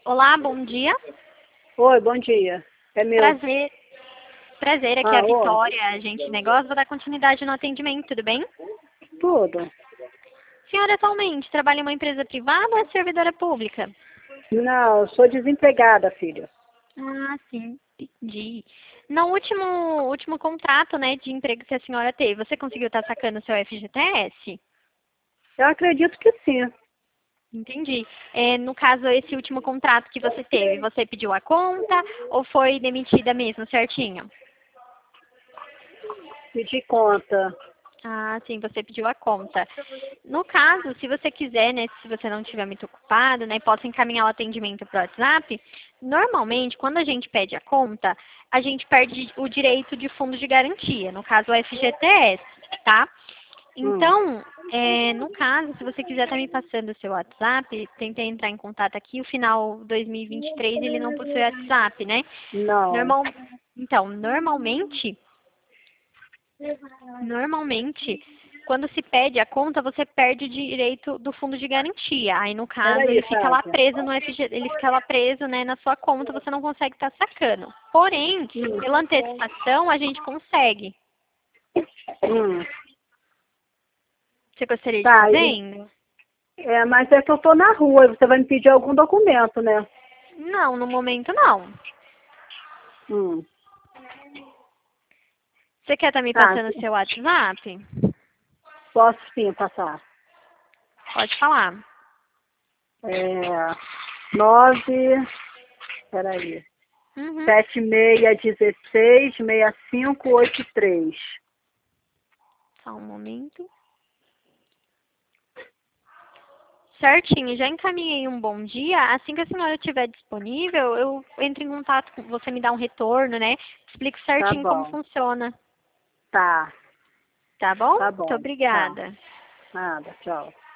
Olá, bom dia. Oi, bom dia. É meu. Prazer, aqui é a Oi. Vitória, agente de negócio. Vou dar continuidade no atendimento, tudo bem? Tudo. Senhora, atualmente, trabalha em uma empresa privada ou é servidora pública? Não, eu sou desempregada, filha. Ah, sim, entendi. No último contrato, né, de emprego que a senhora teve, você conseguiu estar sacando o seu FGTS? Eu acredito que sim. Entendi. No caso, esse último contrato que você teve, você pediu a conta ou foi demitida mesmo, certinho? Pedi conta. Ah, sim, você pediu a conta. No caso, se você quiser, né, se você não estiver muito ocupado, né, posso encaminhar o atendimento para o WhatsApp. Normalmente, quando a gente pede a conta, a gente perde o direito de fundo de garantia, no caso o FGTS, tá? Então, no caso, se você quiser estar me passando o seu WhatsApp, tentei entrar em contato aqui, o final 2023 ele não possui WhatsApp, né? Não. Normal, então, Normalmente, quando se pede a conta, você perde o direito do fundo de garantia. Aí, no caso, ele Peraí, fica lá Tati. preso no FG, ele fica lá preso, né, na sua conta, você não consegue estar sacando. Porém, pela antecipação, a gente consegue. Hum. Você gostaria de estar Tá, vendo? mas é que eu tô na rua. Você vai me pedir algum documento, né? Não, no momento não. Hum. Você quer estar me Tá, passando o seu WhatsApp? posso sim passar. Pode falar. É, 9, peraí, Uhum. 76166583. Só um momento. Certinho, já encaminhei um bom dia. Assim que a senhora estiver disponível, eu entro em contato com você, me dá um retorno, né? Explico Tá certinho como bom. funciona. Tá, Tá bom? tá Muito bom. Tá. obrigada. Nada, tchau.